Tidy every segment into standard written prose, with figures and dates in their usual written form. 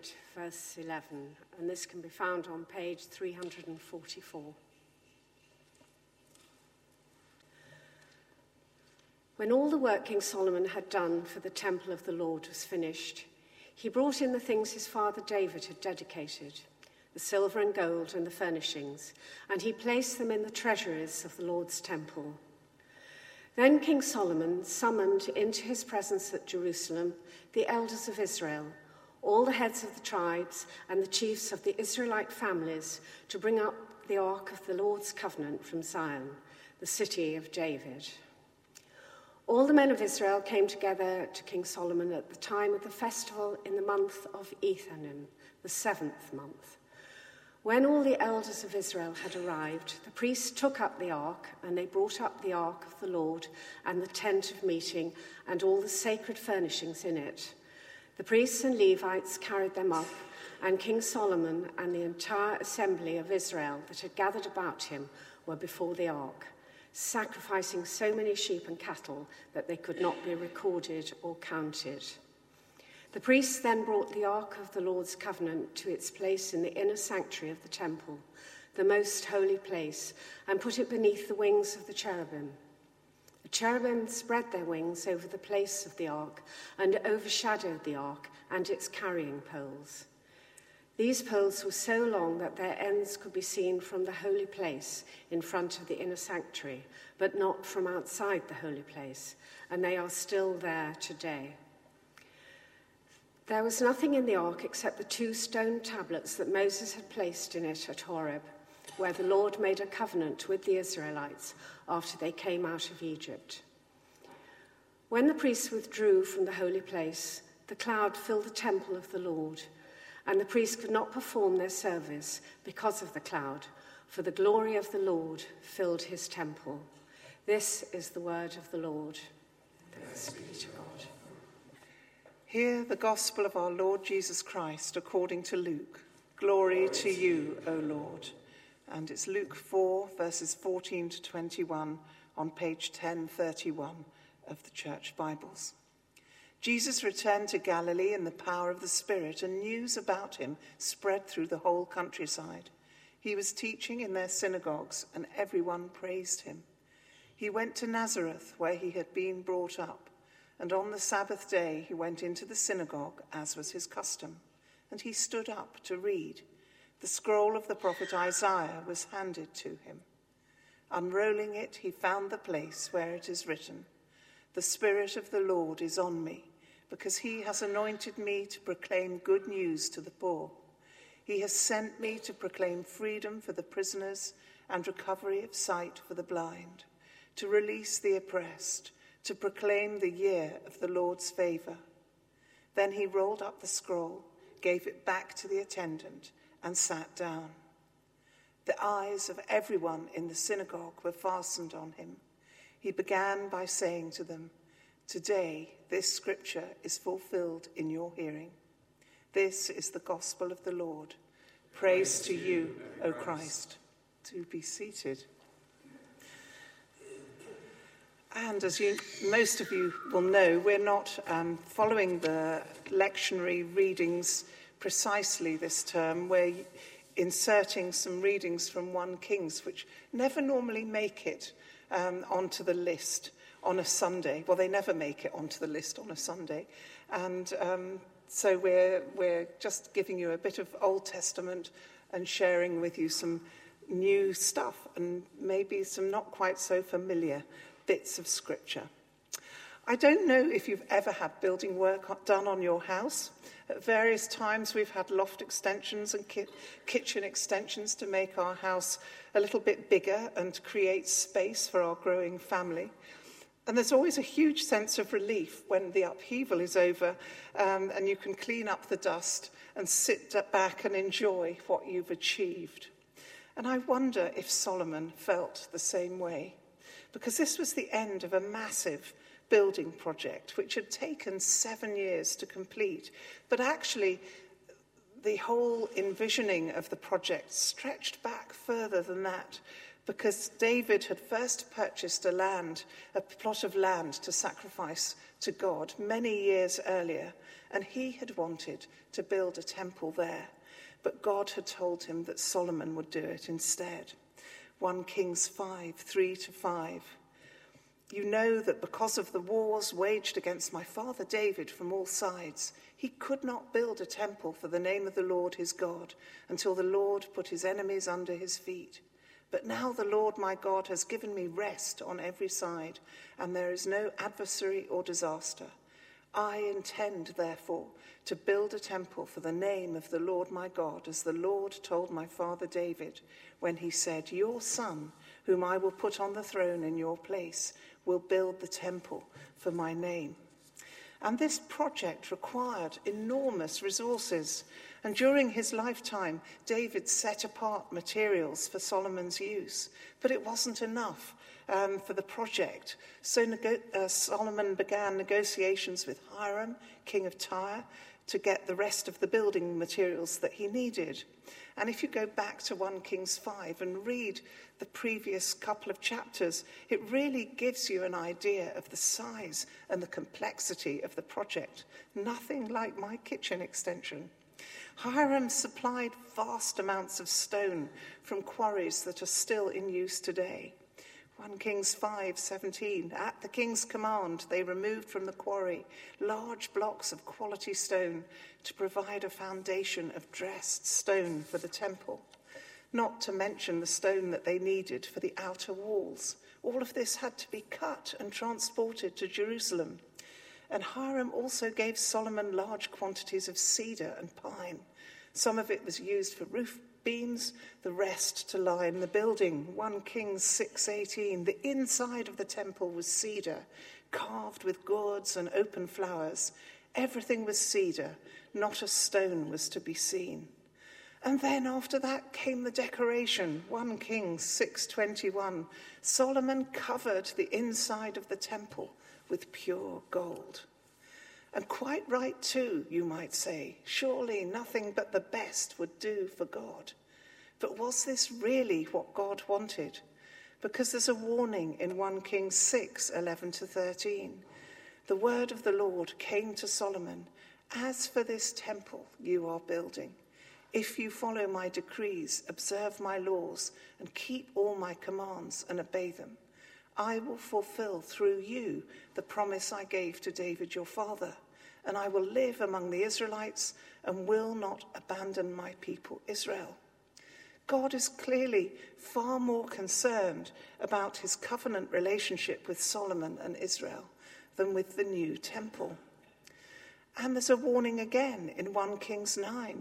8, verse 11, and this can be found on page 344. When all the work King Solomon had done for the temple of the Lord was finished, he brought in the things his father David had dedicated, the silver and gold and the furnishings, and he placed them in the treasuries of the Lord's temple. Then King Solomon summoned into his presence at Jerusalem the elders of Israel, all the heads of the tribes and the chiefs of the Israelite families, to bring up the ark of the Lord's covenant from Zion, the city of David. All the men of Israel came together to King Solomon at the time of the festival in the month of Ethanim, the 7th month. When all the elders of Israel had arrived, the priests took up the ark, and they brought up the ark of the Lord and the tent of meeting and all the sacred furnishings in it. The priests and Levites carried them up, and King Solomon and the entire assembly of Israel that had gathered about him were before the ark, sacrificing so many sheep and cattle that they could not be recorded or counted. The priests then brought the ark of the Lord's covenant to its place in the inner sanctuary of the temple, the most holy place, and put it beneath the wings of the cherubim. The cherubim spread their wings over the place of the ark and overshadowed the ark and its carrying poles. These poles were so long that their ends could be seen from the holy place in front of the inner sanctuary, but not from outside the holy place, and they are still there today. There was nothing in the ark except the 2 stone tablets that Moses had placed in it at Horeb, where the Lord made a covenant with the Israelites after they came out of Egypt. When the priests withdrew from the holy place, the cloud filled the temple of the Lord, and the priests could not perform their service because of the cloud, for the glory of the Lord filled his temple. This is the word of the Lord. Thanks be to God. Hear the gospel of our Lord Jesus Christ according to Luke. Glory to you, O Lord. And it's Luke 4, verses 14 to 21 on page 1031 of the Church Bibles. Jesus returned to Galilee in the power of the Spirit, and news about him spread through the whole countryside. He was teaching in their synagogues, and everyone praised him. He went to Nazareth, where he had been brought up, and on the Sabbath day he went into the synagogue, as was his custom, and he stood up to read. The scroll of the prophet Isaiah was handed to him. Unrolling it, he found the place where it is written, "The Spirit of the Lord is on me, because he has anointed me to proclaim good news to the poor. He has sent me to proclaim freedom for the prisoners and recovery of sight for the blind, to release the oppressed, to proclaim the year of the Lord's favor." Then he rolled up the scroll, gave it back to the attendant, and sat down. The eyes of everyone in the synagogue were fastened on him. He began by saying to them, "Today this scripture is fulfilled in your hearing." This is the gospel of the Lord. Praise to you, O Christ. Do be seated. And as most of you will know, we're not following the lectionary readings precisely this term. We're inserting some readings from 1 Kings, which never normally make it onto the list on a Sunday. Well, they never make it onto the list on a Sunday. And so we're just giving you a bit of Old Testament and sharing with you some new stuff and maybe some not quite so familiar bits of Scripture. I don't know if you've ever had building work done on your house. At various times we've had loft extensions and kitchen extensions to make our house a little bit bigger and create space for our growing family. And there's always a huge sense of relief when the upheaval is over and you can clean up the dust and sit back and enjoy what you've achieved. And I wonder if Solomon felt the same way, because this was the end of a massive building project which had taken 7 years to complete. But actually, the whole envisioning of the project stretched back further than that, because David had first purchased a plot of land to sacrifice to God many years earlier, and he had wanted to build a temple there. But God had told him that Solomon would do it instead. 1 Kings 5, 3-5. You know that because of the wars waged against my father David from all sides, he could not build a temple for the name of the Lord his God until the Lord put his enemies under his feet. But now the Lord my God has given me rest on every side, and there is no adversary or disaster. I intend, therefore, to build a temple for the name of the Lord my God, as the Lord told my father David, when he said, your son, whom I will put on the throne in your place, will build the temple for my name. And this project required enormous resources. And during his lifetime, David set apart materials for Solomon's use. But it wasn't enough for the project. So Solomon began negotiations with Hiram, king of Tyre, to get the rest of the building materials that he needed. And if you go back to 1 Kings 5 and read the previous couple of chapters, it really gives you an idea of the size and the complexity of the project. Nothing like my kitchen extension. Hiram supplied vast amounts of stone from quarries that are still in use today. 1 Kings 5:17, at the king's command, they removed from the quarry large blocks of quality stone to provide a foundation of dressed stone for the temple, not to mention the stone that they needed for the outer walls. All of this had to be cut and transported to Jerusalem. And Hiram also gave Solomon large quantities of cedar and pine. Some of it was used for roof beams, the rest to line the building. 1 Kings 6:18, the inside of the temple was cedar, carved with gourds and open flowers. Everything was cedar, not a stone was to be seen. And then after that came the decoration. 1 Kings 6:21, Solomon covered the inside of the temple with pure gold. And quite right too, you might say. Surely nothing but the best would do for God. But was this really what God wanted? Because there's a warning in 1 Kings 6:11-13. The word of the Lord came to Solomon, as for this temple you are building, if you follow my decrees, observe my laws, and keep all my commands and obey them, I will fulfill through you the promise I gave to David your father, and I will live among the Israelites and will not abandon my people Israel. God is clearly far more concerned about his covenant relationship with Solomon and Israel than with the new temple. And there's a warning again in 1 Kings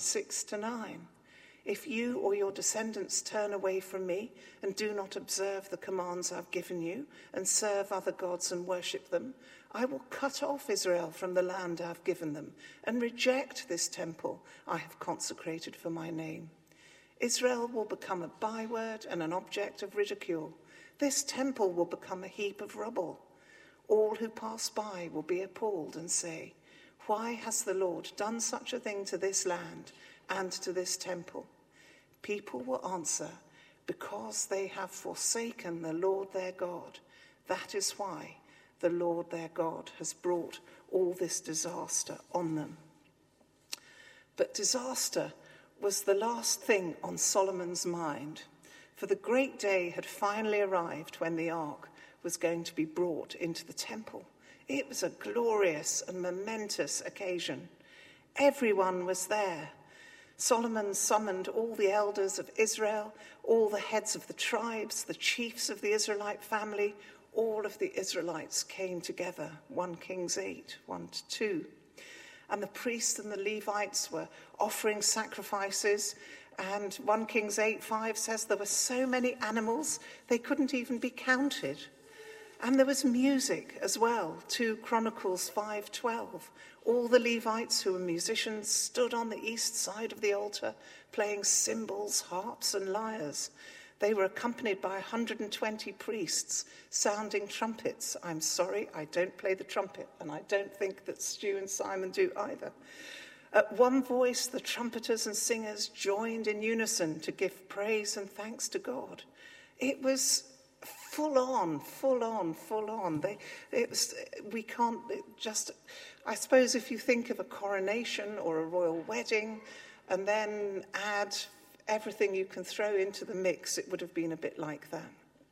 9:6-9. If you or your descendants turn away from me and do not observe the commands I've given you and serve other gods and worship them, I will cut off Israel from the land I've given them and reject this temple I have consecrated for my name. Israel will become a byword and an object of ridicule. This temple will become a heap of rubble. All who pass by will be appalled and say, why has the Lord done such a thing to this land and to this temple? People will answer, because they have forsaken the Lord their God. That is why the Lord their God has brought all this disaster on them. But disaster was the last thing on Solomon's mind, for the great day had finally arrived when the ark was going to be brought into the temple. It was a glorious and momentous occasion. Everyone was there. Solomon summoned all the elders of Israel, all the heads of the tribes, the chiefs of the Israelite family. All of the Israelites came together. 1 Kings 8, 1-2. And the priests and the Levites were offering sacrifices. And 1 Kings 8:5 says there were so many animals, they couldn't even be counted. And there was music as well. 2 Chronicles 5:12. All the Levites who were musicians stood on the east side of the altar, playing cymbals, harps, and lyres. They were accompanied by 120 priests sounding trumpets. I'm sorry, I don't play the trumpet, and I don't think that Stu and Simon do either. At one voice, the trumpeters and singers joined in unison to give praise and thanks to God. it was full on. I suppose if you think of a coronation or a royal wedding and then add everything you can throw into the mix, it would have been a bit like that.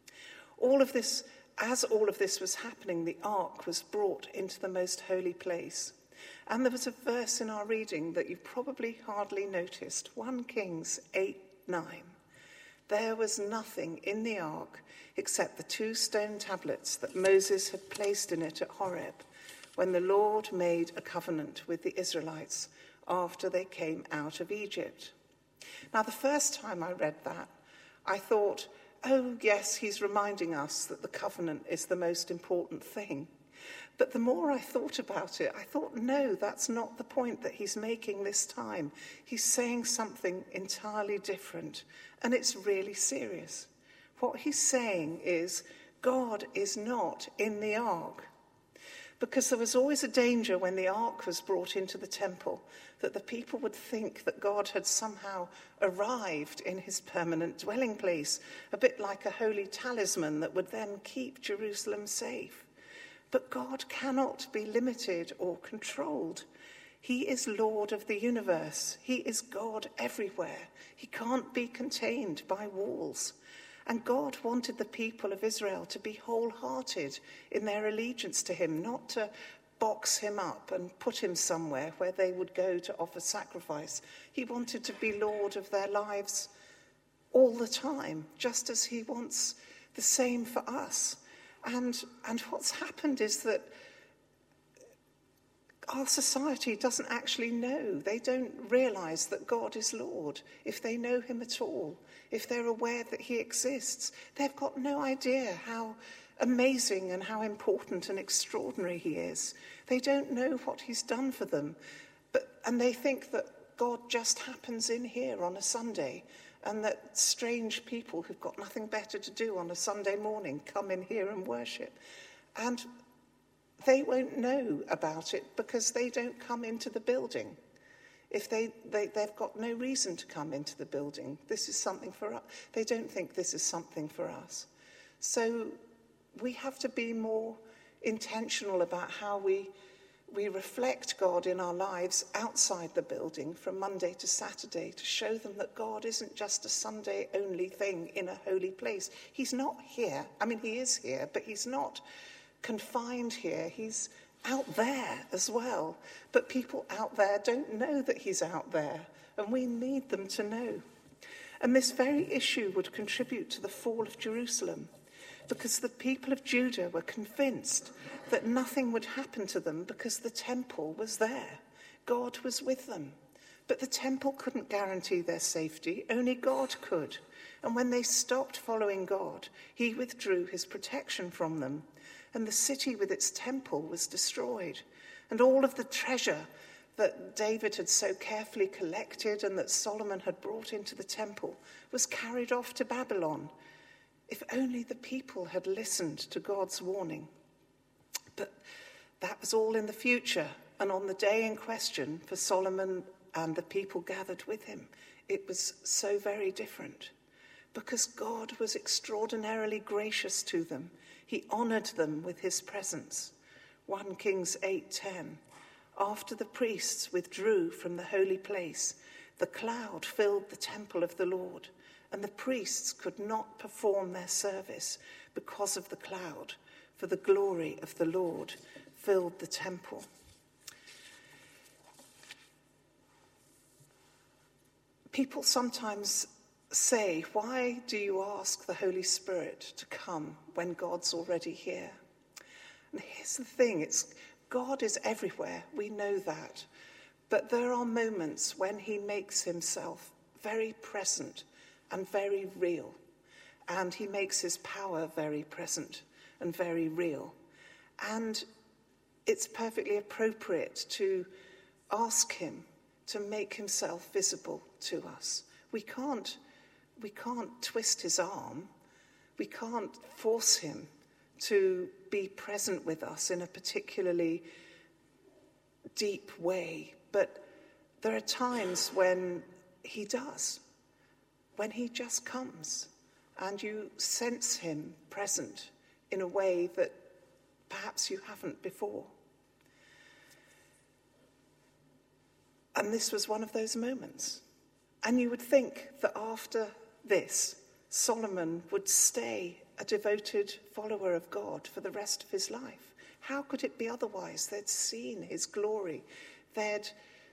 As all of this was happening, the ark was brought into the most holy place. And there was a verse in our reading that you've probably hardly noticed, 1 Kings 8:9. There was nothing in the ark except the 2 stone tablets that Moses had placed in it at Horeb when the Lord made a covenant with the Israelites after they came out of Egypt. Now, the first time I read that, I thought, oh, yes, he's reminding us that the covenant is the most important thing. But the more I thought about it, I thought, no, that's not the point that he's making this time. He's saying something entirely different, and it's really serious. What he's saying is, God is not in the ark. Because there was always a danger when the ark was brought into the temple that the people would think that God had somehow arrived in his permanent dwelling place, a bit like a holy talisman that would then keep Jerusalem safe. But God cannot be limited or controlled. He is Lord of the universe. He is God everywhere. He can't be contained by walls. And God wanted the people of Israel to be wholehearted in their allegiance to him, not to box him up and put him somewhere where they would go to offer sacrifice. He wanted to be Lord of their lives all the time, just as he wants the same for us. And what's happened is that our society doesn't actually know. They don't realise that God is Lord, if they know him at all, if they're aware that he exists. They've got no idea how amazing and how important and extraordinary he is. They don't know what he's done for them. And they think that God just happens in here on a Sunday, and that strange people who've got nothing better to do on a Sunday morning come in here and worship. And they won't know about it because they don't come into the building. If they've got no reason to come into the building. This is something for us. They don't think this is something for us. So we have to be more intentional about how we reflect God in our lives outside the building from Monday to Saturday, to show them that God isn't just a Sunday-only thing in a holy place. He's not here. I mean, he is here, but he's not confined here. He's out there as well. But people out there don't know that he's out there, and we need them to know. And this very issue would contribute to the fall of Jerusalem, because the people of Judah were convinced that nothing would happen to them because the temple was there. God was with them. But the temple couldn't guarantee their safety. Only God could. And when they stopped following God, he withdrew his protection from them. And the city with its temple was destroyed. And all of the treasure that David had so carefully collected and that Solomon had brought into the temple was carried off to Babylon. If only the people had listened to God's warning. But that was all in the future. And on the day in question, for Solomon and the people gathered with him, it was so very different. Because God was extraordinarily gracious to them. He honoured them with his presence. 1 Kings 8:10. After the priests withdrew from the holy place, the cloud filled the temple of the Lord, and the priests could not perform their service because of the cloud, for the glory of the Lord filled the temple. People sometimes say, why do you ask the Holy Spirit to come when God's already here? And here's the thing, God is everywhere, we know that. But there are moments when he makes himself very present and very real. And he makes his power very present and very real. And it's perfectly appropriate to ask him to make himself visible to us. We can't twist his arm. We can't force him to be present with us in a particularly deep way. But there are times when he does, when he just comes and you sense him present in a way that perhaps you haven't before. And this was one of those moments. And you would think that after this, Solomon would stay a devoted follower of God for the rest of his life. How could it be otherwise? They'd seen his glory. They'd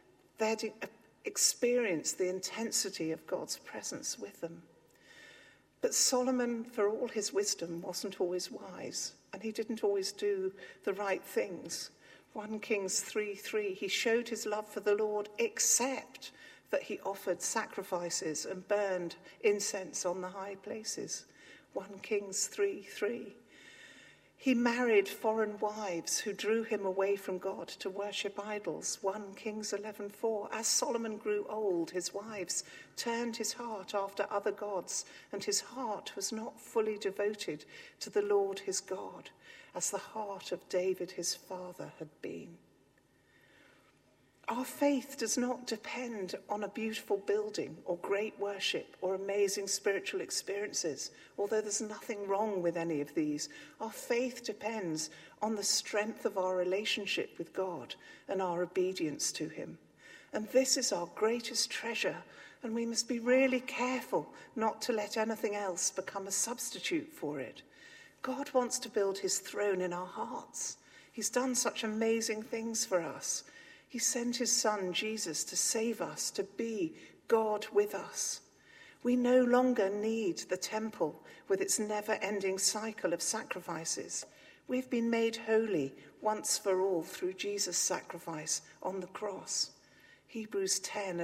experienced the intensity of God's presence with them. But Solomon, for all his wisdom, wasn't always wise, and he didn't always do the right things. 1 Kings 3:3, he showed his love for the Lord, except that he offered sacrifices and burned incense on the high places. 1 Kings 3:3. He married foreign wives who drew him away from God to worship idols. 1 Kings 11:4. As Solomon grew old, his wives turned his heart after other gods, and his heart was not fully devoted to the Lord his God, as the heart of David his father had been. Our faith does not depend on a beautiful building or great worship or amazing spiritual experiences, although there's nothing wrong with any of these. Our faith depends on the strength of our relationship with God and our obedience to him. And this is our greatest treasure, and we must be really careful not to let anything else become a substitute for it. God wants to build his throne in our hearts. He's done such amazing things for us. He sent his son, Jesus, to save us, to be God with us. We no longer need the temple with its never-ending cycle of sacrifices. We've been made holy once for all through Jesus' sacrifice on the cross. Hebrews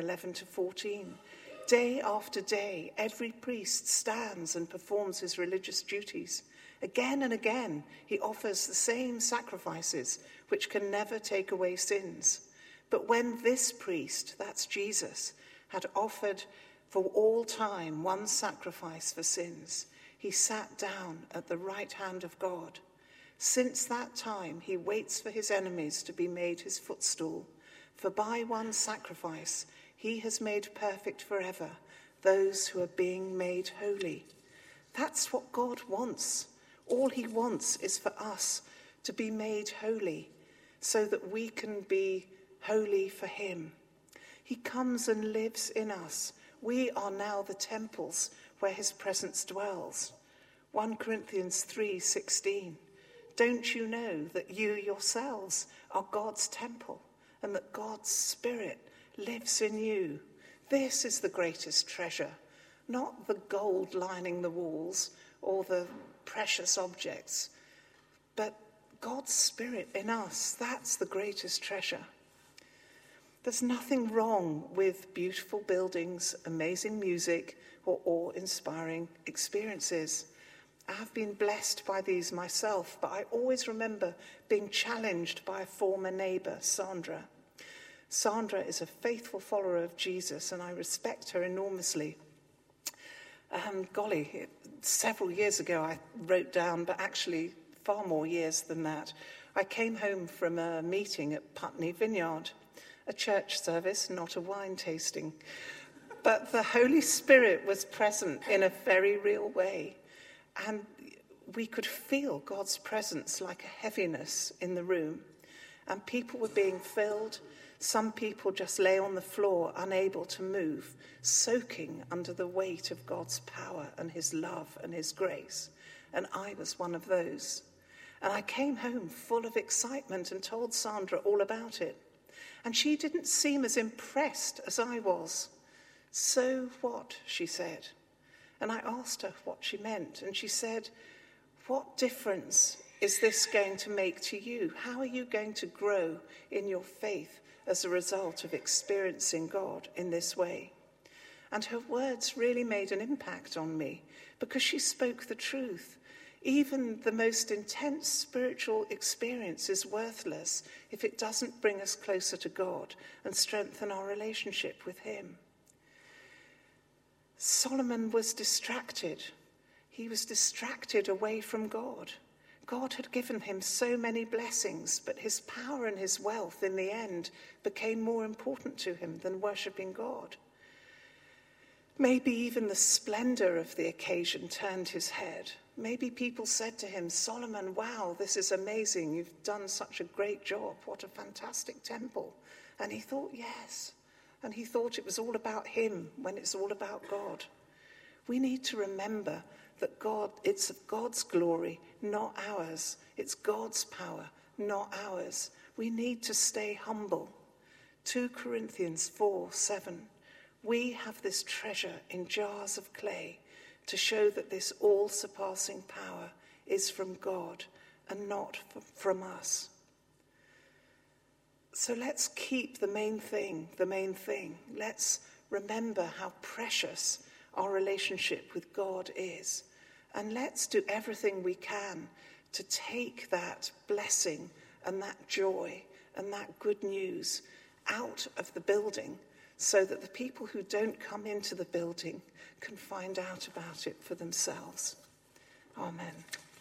10:11-14. Day after day, every priest stands and performs his religious duties. Again and again, he offers the same sacrifices which can never take away sins. But when this priest, that's Jesus, had offered for all time one sacrifice for sins, he sat down at the right hand of God. Since that time, he waits for his enemies to be made his footstool. For by one sacrifice, he has made perfect forever those who are being made holy. That's what God wants. All he wants is for us to be made holy so that we can be holy for him. He comes and lives in us. We are now the temples where his presence dwells. 1 Corinthians 3:16. Don't you know that you yourselves are God's temple and that God's Spirit lives in you? This is the greatest treasure, not the gold lining the walls or the precious objects, but God's Spirit in us. That's the greatest treasure. There's nothing wrong with beautiful buildings, amazing music, or awe-inspiring experiences. I have been blessed by these myself, but I always remember being challenged by a former neighbour, Sandra. Sandra is a faithful follower of Jesus, and I respect her enormously. Several years ago I wrote down, but actually far more years than that, I came home from a meeting at Putney Vineyard. A church service, not a wine tasting. But the Holy Spirit was present in a very real way. And we could feel God's presence like a heaviness in the room. And people were being filled. Some people just lay on the floor, unable to move, soaking under the weight of God's power and his love and his grace. And I was one of those. And I came home full of excitement and told Sandra all about it. And she didn't seem as impressed as I was. So what, she said. And I asked her what she meant. And she said, what difference is this going to make to you? How are you going to grow in your faith as a result of experiencing God in this way? And her words really made an impact on me because she spoke the truth. Even the most intense spiritual experience is worthless if it doesn't bring us closer to God and strengthen our relationship with him. Solomon was distracted. He was distracted away from God. God had given him so many blessings, but his power and his wealth in the end became more important to him than worshipping God. Maybe even the splendor of the occasion turned his head. Maybe people said to him, Solomon, wow, this is amazing. You've done such a great job. What a fantastic temple. And he thought, yes. And he thought it was all about him when it's all about God. We need to remember that it's of God's glory, not ours. It's God's power, not ours. We need to stay humble. 2 Corinthians 4:7. We have this treasure in jars of clay to show that this all-surpassing power is from God and not from us. So let's keep the main thing. Let's remember how precious our relationship with God is. And let's do everything we can to take that blessing and that joy and that good news out of the building so that the people who don't come into the building can find out about it for themselves. Amen.